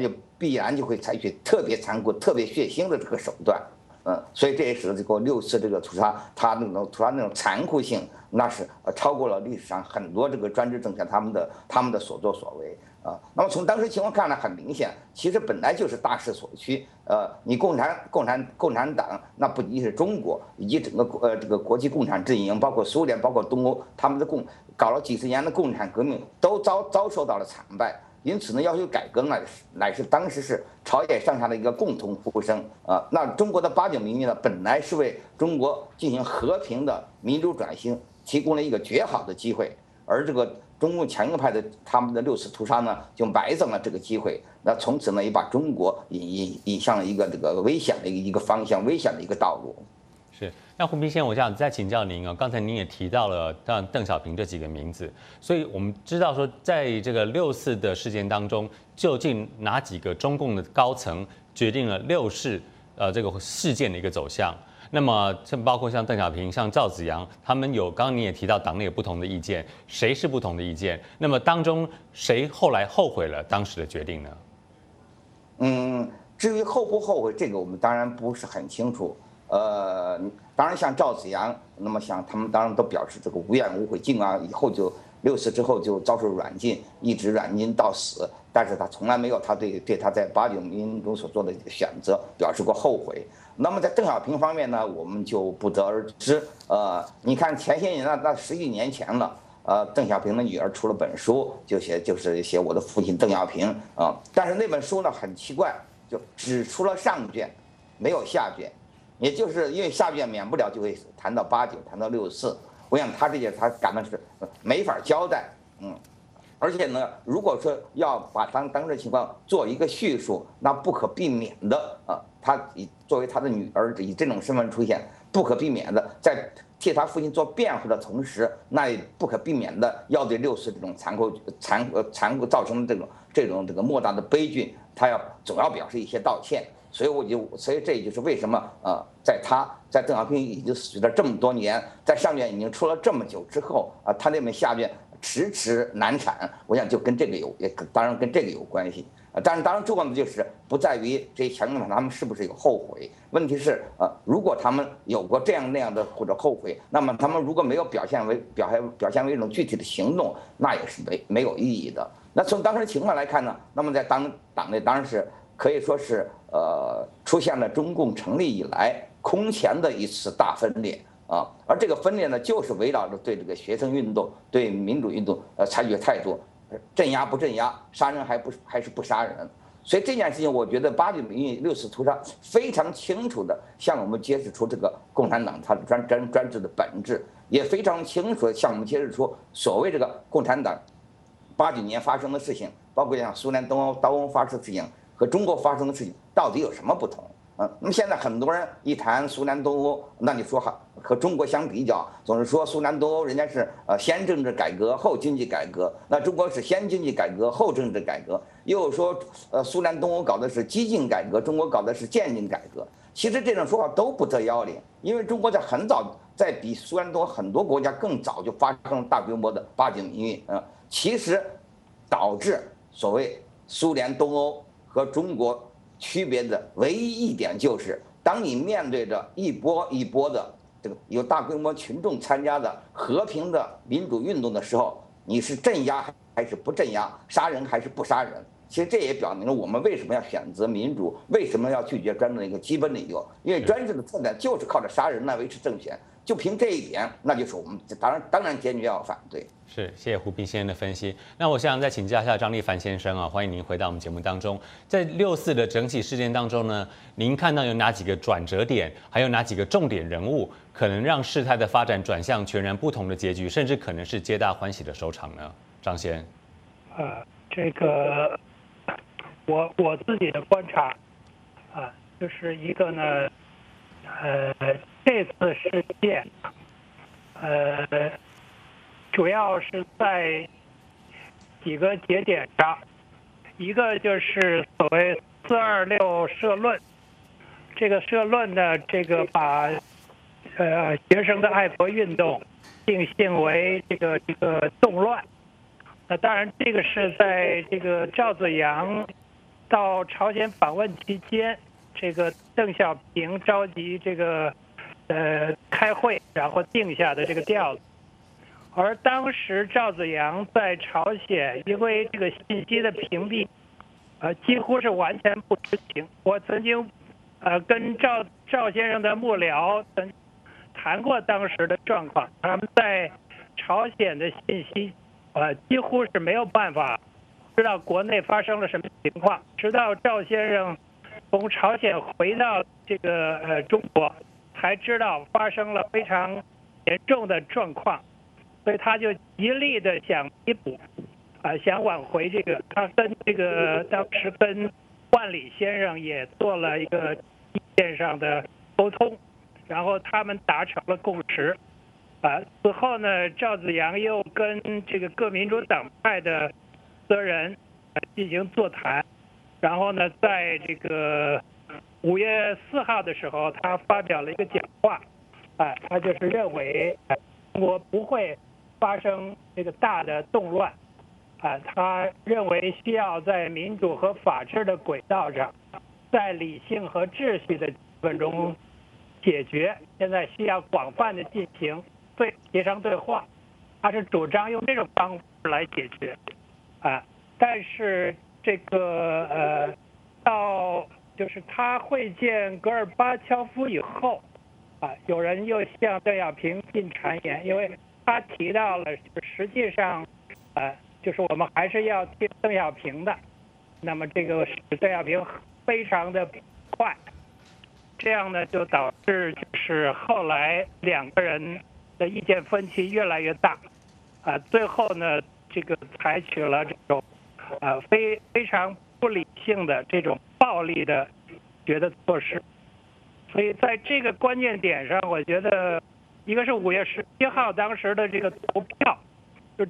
必然就会采取特别残酷、特别血腥的这个手段。所以这也使得这个6次这个屠杀，它那种残酷性，那是超过了历史上很多这个专制政权他们的所作所为啊。那么从当时情况看呢，很明显，其实本来就是大势所趋。你共产党，那不仅是中国以及整个这个国际共产阵营，包括苏联，包括东欧，他们的搞了几十年的共产革命，都遭受到了惨败。因此呢，要求改革乃是当时是朝野上下的一个共同呼声啊。那中国的八九民运呢，本来是为中国进行和平的民主转型提供了一个绝好的机会，而这个中共强硬派的他们的6次屠杀呢，就埋葬了这个机会。那从此呢，也把中国引向了一个这个危险的一个方向，危险的一个道路。 是，那胡斌先生，我想再请教您啊，刚才您也提到了像邓小平这几个名字，所以我们知道说，在这个6四的事件当中，究竟哪几个中共的高层决定了6四这个事件的一个走向？那么包括像邓小平、像赵紫阳，他们刚刚你也提到党内有不同的意见，谁是不同的意见？那么当中谁后来后悔了当时的决定呢？ 至于后不后悔，这个我们当然不是很清楚。当然像赵紫阳，那么像他们当然都表示这个无怨无悔，尽管以后就6次之后就遭受软禁，一直软禁到死，但是他从来没有对他在八九民运中所做的选择表示过后悔。那么在邓小平方面呢，我们就不得而知。你看前些年那10几年前了，邓小平的女儿出了本书，就是写我的父亲邓小平啊。但是那本书呢很奇怪，就只出了上卷，没有下卷。也就是因为下卷免不了就会谈到8·9，谈到6四，我想他感到是没法交代，而且呢，如果说要把当时情况做一个叙述，那不可避免的他作为他的女儿以这种身份出现，不可避免的在替他父亲做辩护的同时，那也不可避免的要对6次这种残酷造成的这种莫大的悲剧，他总要表示一些道歉。所以这也就是为什么在邓小平已经死去了这么多年，在上卷已经出了这么久之后他那本下卷迟难产，我想就跟这个当然跟这个有关系。但是当然重要的就是不在于这些强硬派他们是不是有后悔，问题是如果他们有过这样那样的或者后悔，那么他们如果没有表现为一种具体的行动，那也是没有意义的。那从当时情况来看呢，那么在党内当然是可以说是出现了中共成立以来空前的一次大分裂啊，而这个分裂呢，就是围绕着对这个学生运动、对民主运动采取态度，镇压不镇压，杀人还是不杀人。所以这件事情，我觉得8·9民运6次屠杀非常清楚的向我们揭示出这个共产党它的专制的本质，也非常清楚的向我们揭示出所谓这个共产党89年发生的事情，包括像苏联东欧发生的事情和中国发生的事情到底有什么不同？那么现在很多人一谈苏联东欧，那你说和中国相比较，总是说苏联东欧人家是先政治改革后经济改革，那中国是先经济改革后政治改革，又说苏联东欧搞的是激进改革，中国搞的是渐进改革。其实这种说法都不得要领，因为中国在比苏联东欧很多国家更早就发生了大规模的8·9民运其实导致所谓苏联东欧和中国区别的唯一一点就是，当你面对着一波一波的这个有大规模群众参加的和平的民主运动的时候，你是镇压还是不镇压，杀人还是不杀人？其实这也表明了我们为什么要选择民主，为什么要拒绝专制的一个基本理由。因为专制的特点就是靠着杀人来维持政权，就凭这一点，那就是我们当然坚决要反对。 是，谢谢胡斌先生的分析。那我想再请教一下张立凡先生啊，欢迎您回到我们节目当中。在6四的整体事件当中呢，您看到有哪几个转折点，还有哪几个重点人物，可能让事态的发展转向全然不同的结局，甚至可能是皆大欢喜的收场呢？张先， 这个我自己的观察就是一个呢，这次事件，主要是在几个节点上，一个就是所谓426社论，这个社论呢，这个把学生的爱国运动定性为这个动乱。当然这个是在这个赵紫阳到朝鲜访问期间，这个邓小平召集这个开会，然后定下的这个调子。而当时赵紫阳在朝鲜，因为这个信息的屏蔽，几乎是完全不知情。我曾经跟赵先生的幕僚谈过当时的状况，他们在朝鲜的信息几乎是没有办法知道国内发生了什么情况，直到赵先生从朝鲜回到这个中国，才知道发生了非常严重的状况，所以他就极力的想弥补，想挽回这个。他跟这个当时跟万里先生也做了一个意见上的沟通，然后他们达成了共识。此后呢，赵紫阳又跟这个各民主党派的负责人进行座谈，然后呢，在这个5月4号的时候，他发表了一个讲话，他就是认为中国不会发生这个大的动乱，他认为需要在民主和法治的轨道上，在理性和秩序的基本中解决，现在需要广泛的进行协商对话，他是主张用这种方式来解决，但是这个到就是他会见戈尔巴乔夫以后，有人又向邓小平进谗言，因为他提到了实际上，就是我们还是要听邓小平的，那么这个使邓小平非常的快，这样呢就导致就是后来两个人的意见分歧越来越大，最后呢这个采取了这种非常不理性的这种暴力的决的措施，所以在这个关键点上，我觉得一个是5月17号当时的这个投票，就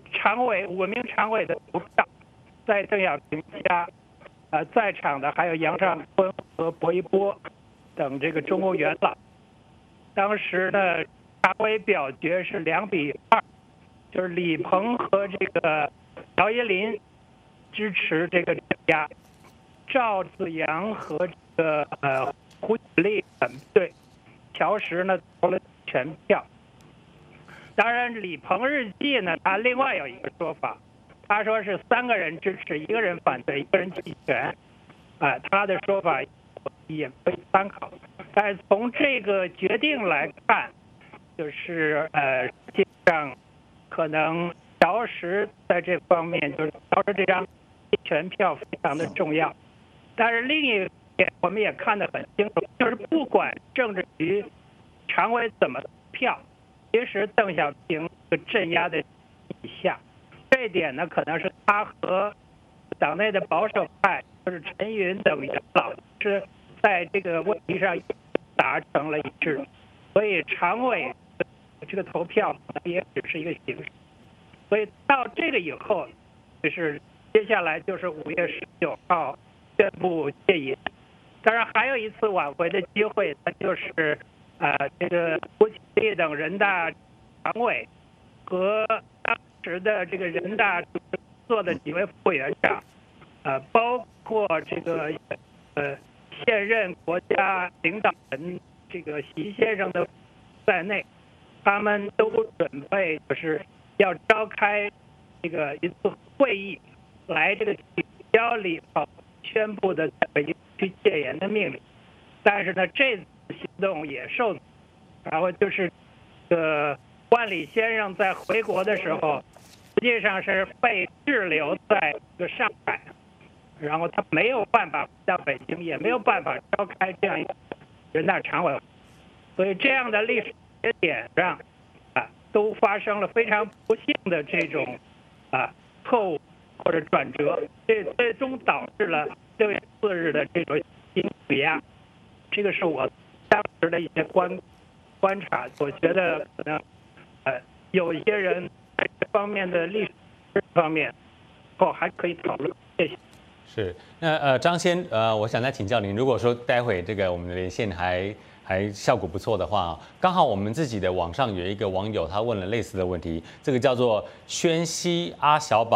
5名常委的投票，在邓小平家，在场的还有杨尚昆和薄一波等这个中共元老，当时呢常委表决是2比2，就是李鹏和这个姚依林支持这个镇压，赵紫阳和这个胡锦丽反对，乔石呢投了全票。当然，李鹏日记呢，他另外有一个说法，他说是3个人支持，1个人反对，1个人弃权，他的说法也可以参考。但是从这个决定来看，就是实际上可能乔石在这方面，就是乔石这张弃权票非常的重要。但是另一点我们也看得很清楚，就是不管政治局常委怎么票，其实邓小平镇压的以下，这一点呢可能是他和党内的保守派，就是陈云等元老是在这个问题上达成了一致，所以常委这个投票也只是一个形式。所以到这个以后，就是接下来就是5月19号宣布戒严。当然还有一次挽回的机会，那就是这个胡锦丽等人大常委和当时的这个人大主席做的几位副委员长，包括这个现任国家领导人这个习先生的在内，他们都准备就是要召开这个一次会议，来这个取消李鹏宣布的在北京去戒严的命令。但是呢，这次行动也受阻，然后就是万里先生在回国的时候，实际上是被滞留在这个上海，然后他没有办法回到北京，也没有办法召开这样一个人大常委会，所以这样的历史节点上都发生了非常不幸的这种错误或者转折，这最终导致了6月4日的这种刑举压。这个是我当时的一些观察，我觉得可能有一些人在这方面的历史方面还可以讨论。谢谢。 是，那张先，我想再请教您，如果说待会这个我们的连线还效果不错的话，刚好我们自己的网上有一个网友他问了类似的问题，这个叫做宣西阿小宝，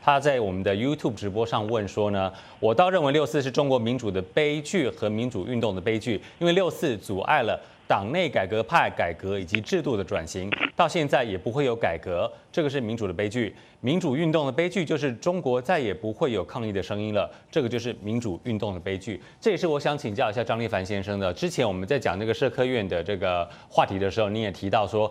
他在我们的 YouTube 直播上问说呢，我倒认为6·4是中国民主的悲剧和民主运动的悲剧，因为6·4阻碍了党内改革派改革以及制度的转型，到现在也不会有改革，这个是民主的悲剧。民主运动的悲剧就是中国再也不会有抗议的声音了，这个就是民主运动的悲剧。这也是我想请教一下张立凡先生的。之前我们在讲这个社科院的这个话题的时候，你也提到说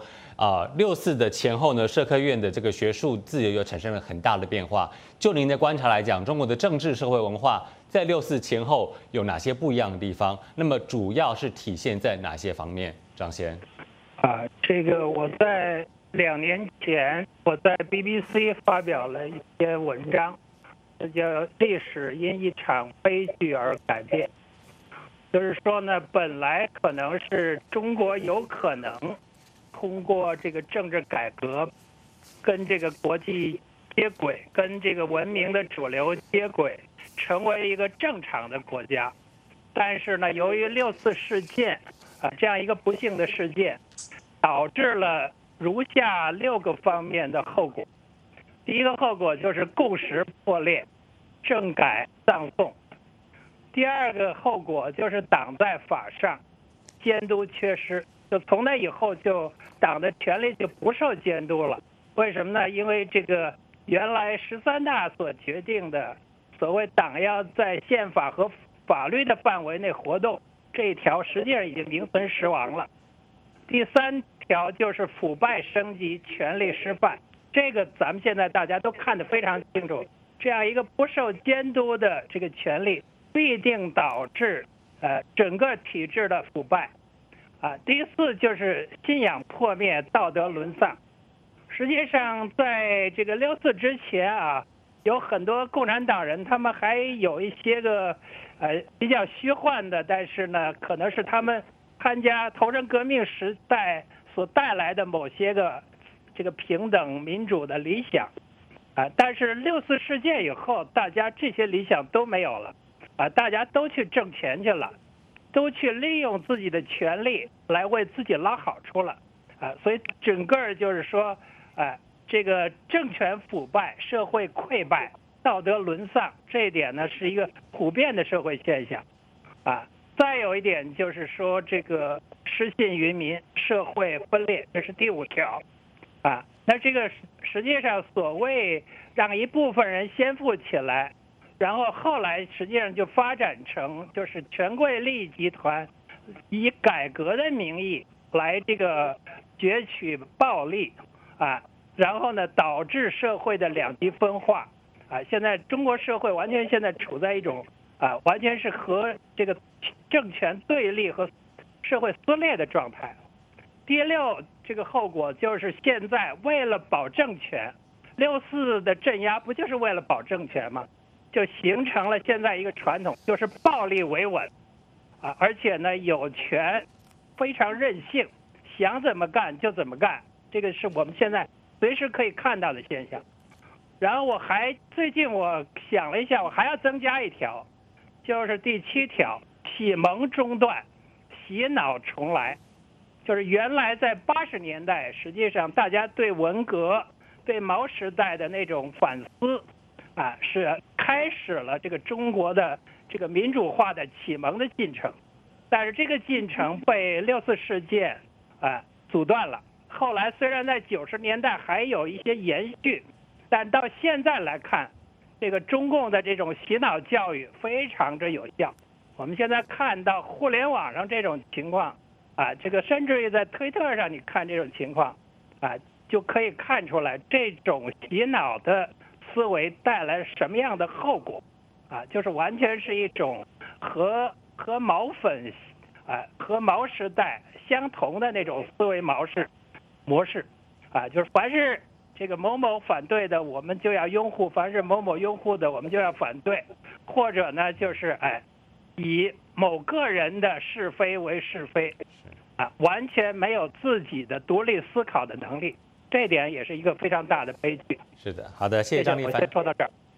，6·4的前后呢，社科院的这个学术自由又产生了很大的变化。就您的观察来讲，中国的政治社会文化在6·4前后有哪些不一样的地方？那么主要是体现在哪些方面？张先。 这个我在2年前我在 BBC 发表了一篇文章，这叫《历史因一场悲剧而改变》。就是说呢，本来可能是中国有可能通过这个政治改革，跟这个国际接轨，跟这个文明的主流接轨，成为一个正常的国家。但是呢，由于6·4事件这样一个不幸的事件，导致了如下6个方面的后果。第一个后果就是共识破裂，政改葬送。第二个后果就是党在法上监督缺失，就从那以后就党的权力就不受监督了。为什么呢？因为这个原来13大所决定的所谓党要在宪法和法律的范围内活动，这一条实际上已经名存实亡了。第3条就是腐败升级，权力失范，这个咱们现在大家都看得非常清楚。这样一个不受监督的这个权力，必定导致整个体制的腐败。第4就是信仰破灭，道德沦丧。实际上，在这个6·4之前有很多共产党人，他们还有一些个比较虚幻的，但是呢，可能是他们参加投身革命时代所带来的某些个这个平等民主的理想但是6·4事件以后，大家这些理想都没有了大家都去挣钱去了，都去利用自己的权利来为自己捞好处了所以整个就是说这个政权腐败，社会溃败，道德沦丧，这一点呢是一个普遍的社会现象再有一点就是说，这个失信于民，社会分裂，这是第5条那这个实际上所谓让一部分人先富起来，然后后来实际上就发展成就是权贵利益集团以改革的名义来这个攫取暴利然后呢导致社会的两极分化现在中国社会完全现在处在一种完全是和这个政权对立和社会撕裂的状态。第6这个后果就是现在为了保政权，6·4的镇压不就是为了保政权吗？就形成了现在一个传统，就是暴力维稳而且呢有权非常任性，想怎么干就怎么干，这个是我们现在随时可以看到的现象。然后最近我想了一下，我还要增加一条，就是第7条，启蒙中断，洗脑重来。就是原来在80年代，实际上大家对文革、对毛时代的那种反思是开始了这个中国的这个民主化的启蒙的进程。但是这个进程被6·4事件阻断了。后来虽然在90年代还有一些延续，但到现在来看，这个中共的这种洗脑教育非常之有效。我们现在看到互联网上这种情况这个甚至于在推特上你看这种情况就可以看出来这种洗脑的思维带来什么样的后果就是完全是一种和毛粉和毛时代相同的那种思维模式就是凡是这个某某反对的我们就要拥护，凡是某某拥护的我们就要反对，或者呢就是以某个人的是非为是非完全没有自己的独立思考的能力，这点也是一个非常大的悲剧。 是的，好的，谢谢张立凡。 我先说到这儿。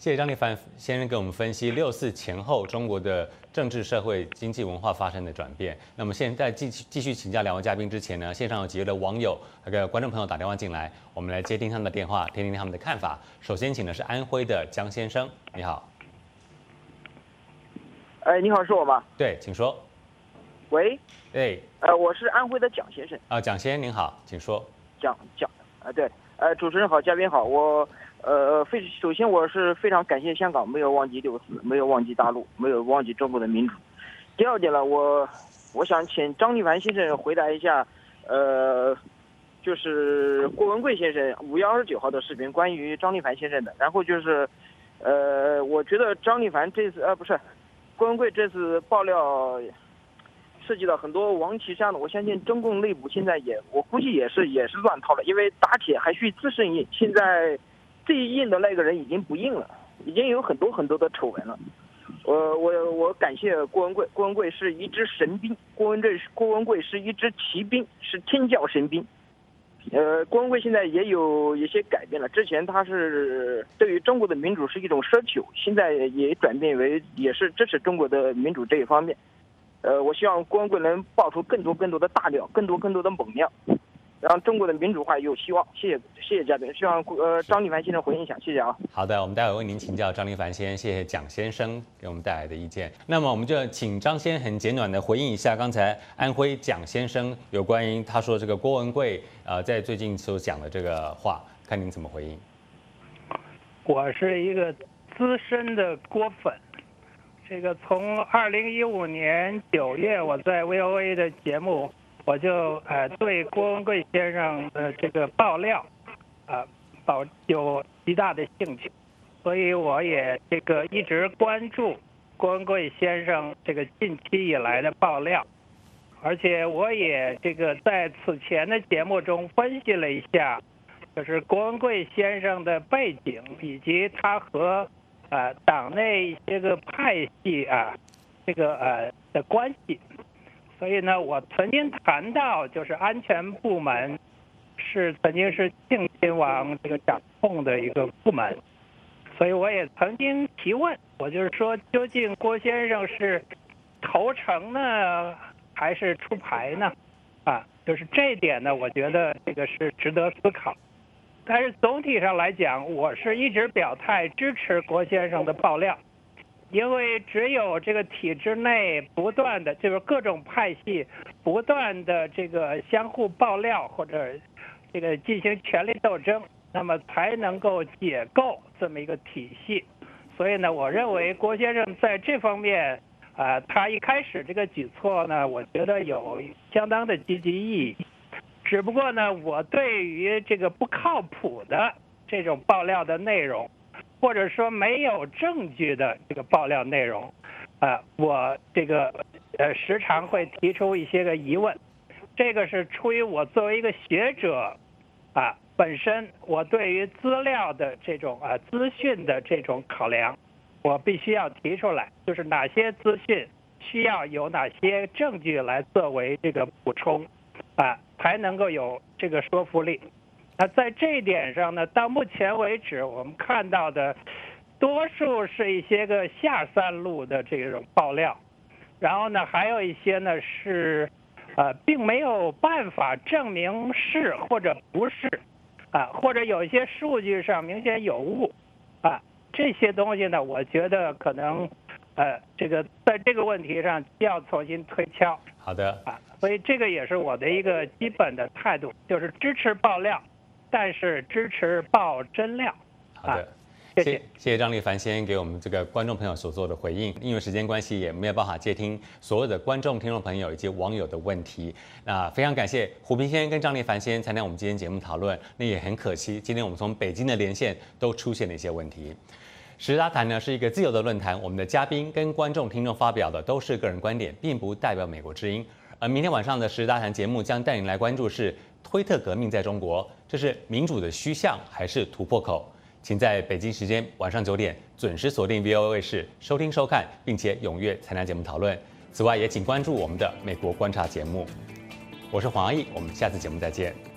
谢谢张立凡先生给我们分析6·4前后中国的政治、社会、经济、文化发生的转变。那么现在继续请教两位嘉宾之前呢，线上有几位的网友和观众朋友打电话进来，我们来接听他们的电话，听听他们的看法。首先请的是安徽的江先生，你好。 你好，是我吗？ 对，请说。 喂。我是安徽的蒋先生。 蒋先生您好，请说。 对，主持人好，嘉宾好，首先我是非常感谢香港没有忘记6·4，没有忘记大陆，没有忘记中国的民主。第二点呢，我想请张立凡先生回答一下，就是郭文贵先生5月29号的视频，关于张立凡先生的。然后就是，我觉得张立凡这次郭文贵这次爆料涉及到很多王岐山的，我相信中共内部现在我估计也是乱套了，因为打铁还需自身硬，现在最硬的那个人已经不硬了，已经有很多的丑闻了。我感谢郭文贵，郭文贵是一支神兵，郭文贵是一支骑兵，是天教神兵。郭文贵现在也有一些改变了，之前他是对于中国的民主是一种奢求，现在也转变为也是支持中国的民主这一方面。我希望郭文贵能爆出更多的大料，更多的猛料，让中国的民主化有希望。谢谢嘉宾，希望张立凡先生回应一下，谢谢啊。 好的，我们待会为您请教张立凡先生，谢谢蒋先生给我们带来的意见。那么我们就请张先生很简短的回应一下刚才安徽蒋先生有关于他说这个郭文贵在最近所讲的这个话，看您怎么回应。 我是一个资深的郭粉。这个从2015年9月，我在 VOA 的节目，我就对郭文贵先生的这个爆料，有极大的兴趣，所以我也这个一直关注郭文贵先生这个近期以来的爆料，而且我也这个在此前的节目中分析了一下，就是郭文贵先生的背景以及他和党内一些个派系的关系，所以呢，我曾经谈到，就是安全部门曾经是庆亲王这个掌控的一个部门，所以我也曾经提问，我就是说，究竟郭先生是投诚呢，还是出牌呢？就是这一点呢，我觉得这个是值得思考。但是总体上来讲，我是一直表态支持郭先生的爆料，因为只有这个体制内不断的，就是各种派系不断的这个相互爆料或者这个进行权力斗争，那么才能够解构这么一个体系。所以呢，我认为郭先生在这方面他一开始这个举措呢，我觉得有相当的积极意义。只不过呢，我对于这个不靠谱的这种爆料的内容，或者说没有证据的这个爆料内容，我这个时常会提出一些个疑问。这个是出于我作为一个学者本身我对于资料的这种资讯的这种考量，我必须要提出来，就是哪些资讯需要有哪些证据来作为这个补充才能够有这个说服力。那在这一点上呢，到目前为止我们看到的多数是一些个下三路的这种爆料，然后呢还有一些呢是并没有办法证明是或者不是或者有一些数据上明显有误这些东西呢，我觉得可能这个在这个问题上要重新推敲。 好的所以这个也是我的一个基本的态度，就是支持爆料，但是支持爆真料。 好的，谢谢张立凡先生给我们这个观众朋友所做的回应。因为时间关系，也没有办法接听所有的观众、听众朋友以及网友的问题。那非常感谢胡平先生跟张立凡先生参加我们今天节目讨论。那也很可惜，今天我们从北京的连线都出现了一些问题。时事大谈呢是一个自由的论坛，我们的嘉宾跟观众、听众发表的都是个人观点，并不代表美国之音。而明天晚上的时事大谈节目将带您来关注是推特革命在中国，这是民主的虚像还是突破口？请在北京时间晚上9点准时锁定 VOA 卫视收听收看，并且踊跃参加节目讨论。此外，也请关注我们的美国观察节目。我是黄阿义，我们下次节目再见。